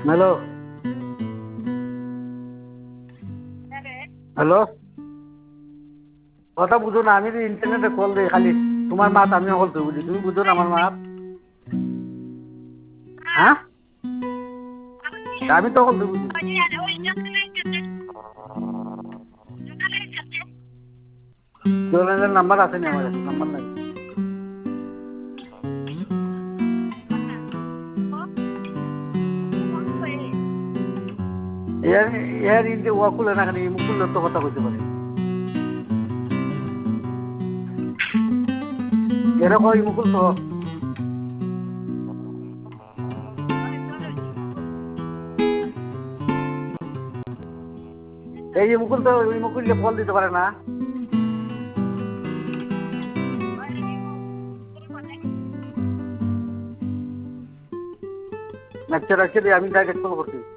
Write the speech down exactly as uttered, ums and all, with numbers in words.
hello hello কথা বুঝো না আমি ইন্টারনেটে কল দিই খালি তোমার মাত আমিও কল বুঝি তুমি বুঝো না আমার মাত হ্যাঁ আমি তো কল বুঝি জোলেনের নাম্বার আছে নি আমার কাছে নাম্বার নাই এর এর ইন্টে ওয়াকুলে না খালি মুকুল তো কথা কইতে পারে এরা কই মুকুল তো এই যে মুকুল তো ওই মুকুলকে কল দিতে পারে না আচ্ছা রাখছি আমি ডাইরেক্ট কল করছি